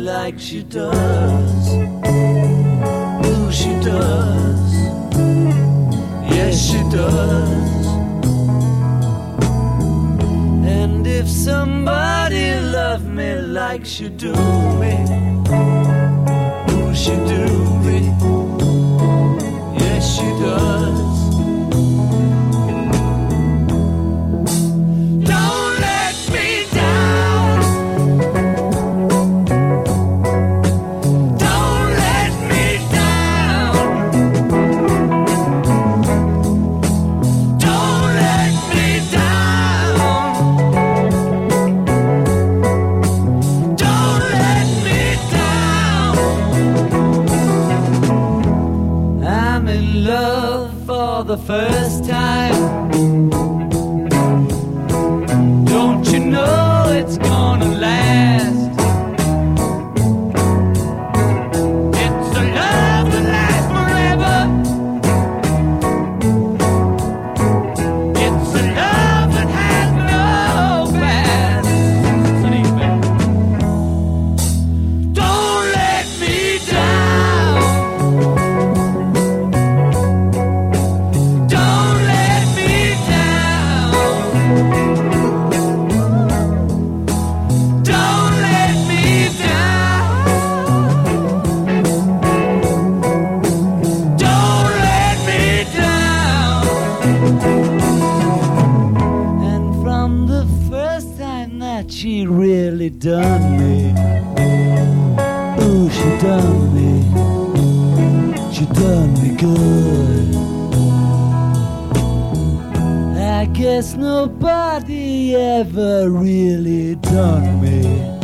like she does. Ooh, she does. Yes, she does. And if somebody loved me like she do me, ooh, she do me. Yes, she does. The first time, don't you know it's gonna last? It's a love that lasts forever. It's a love that has no past. Don't let me down. She really done me. Ooh, she done me. She done me good. I guess nobody ever really done me